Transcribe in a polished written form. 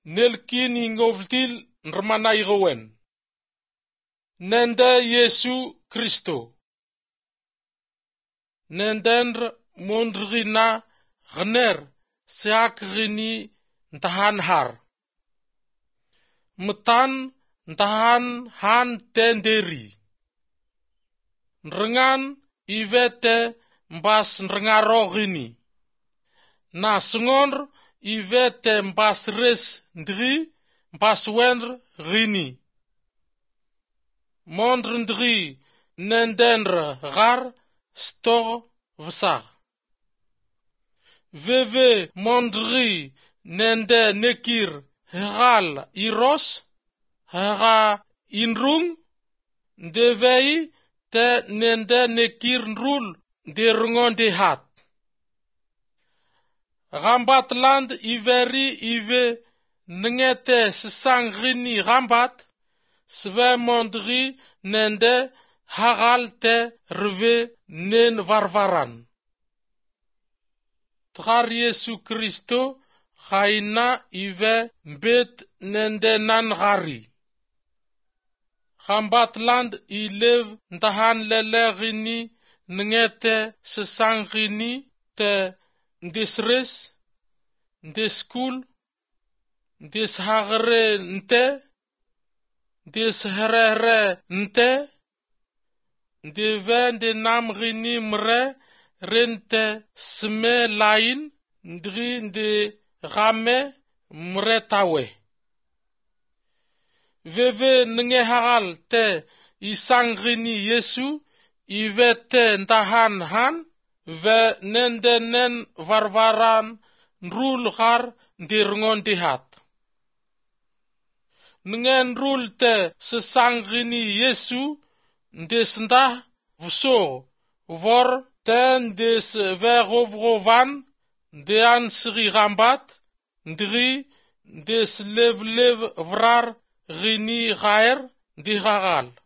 nelkin ingovtil nrmanaygowen. Nende Yesu Kristo. Nendendr mondrina gner seakrini ntahanhar. Mtan ntahan han tenderi. Nrengan ivete mbas nrengarogini. Na sngondr ivete mbas res ndri mbas wendr rini. Mondr ndri nendendr gar stor vsar. Veve mondri nende nekir heral iros hera inrung devei te nende nekir nrul de rungon de hat. Rambat land iveri ive ngete sangrini rambat sve mondri nende hagal te rve nen varvaran. Trar Yesu Kristo khaina ive mbet nende nan gari. Rambat land ilev ndahan lelerini ngete sangrini te ndesres, ndeskul, ndeshagre nte, ndesherere nte, ndeven de namrini mre rente sme lain, ndri nde rame mre tawe. Veve nge hagal te isangrini Yesu, ivete ndahan han, ve nendenen varvaran nrul gar ndirngon dihat. Ngen rul te sesangrini Yesu ndesnda vso vor ten des verovrovan dean sri rambat ndri des lev vrar rini gaer di gagal.